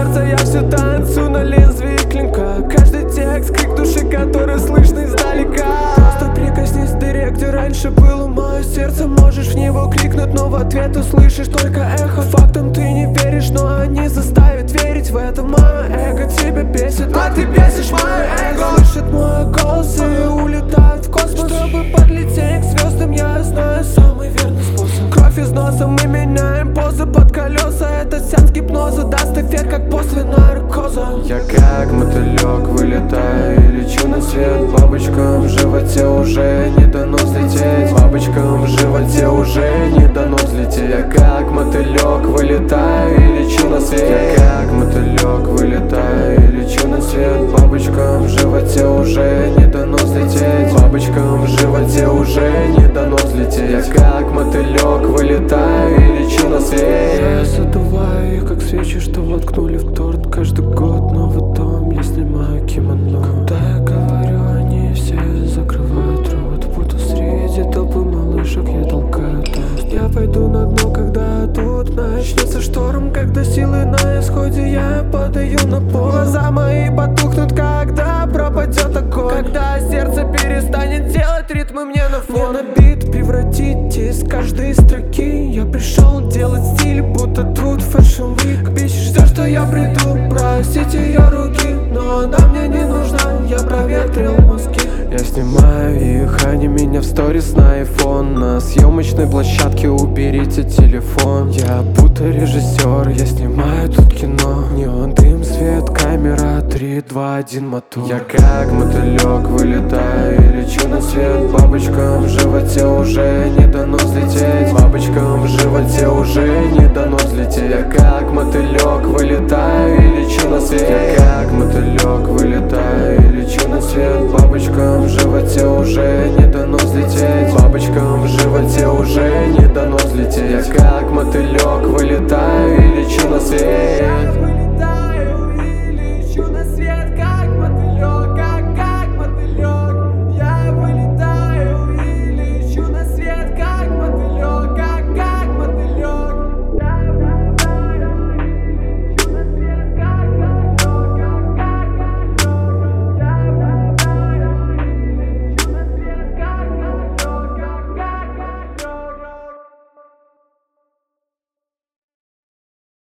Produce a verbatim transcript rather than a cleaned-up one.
сердца я все танцую на лезвии клинка. Каждый текст, крик души, который слышно издалека. Просто прикоснись к дыре, где раньше было мое сердце. Можешь в него крикнуть, но в ответ услышишь только эхо. Фактам ты не веришь, но они заставят верить в это. Мое эго тебя бесит, а ты бесишь мое эго. Слышит мой голос и улетает в космос. Чтобы подлететь к звездам, я знаю самый верный способ. Кровь из носа, мы меняем позы под колеса. Этот сеанс гипноза даст эффект, как после наркоза. Я как мотылек вылетаю и лечу на свет. Бабочкам в животе уже не дано взлететь. Бабочкам в животе уже не дано взлететь. Я как мотылек вылетаю и лечу на свет. Я как мотылек вылетаю и лечу на свет. Бабочкам в животе уже не дано взлететь. Бабочкам в животе уже не дано взлететь. Я как мотылек вылетаю и лечу на свет. Я задуваю их, как свечи, что воткнули в торт. Каждый год новый дом, я снимаю кимоно. Когда я говорю, они все закрывают рот. Будто среди толпы малышек я толкаю тост. Я пойду на дно, когда тут начнется шторм. Когда силы на исходе, я падаю на пол. Глаза мои потухнут, когда пропадет огонь. Когда сердце перестанет делать ритмы мне на фон. Мне на бит превратите из каждой строки. Я пришел делать стиль, будто тут Fashion Week. Бесишь все, что я приду, просить ее руки. Но она мне не нужна, я проветрил мозги. Я снимаю их, они меня в сторис на iPhone. На съемочной площадке уберите телефон. Я будто режиссер, я снимаю тут кино. Неон, дым, свет, камера, три, два, один, мотор. Я как мотылек вылетаю и лечу на свет. Бабочкам в животе уже не дано взлететь. Бабочкам в животе уже не дано взлететь. Я как мотылек вылетаю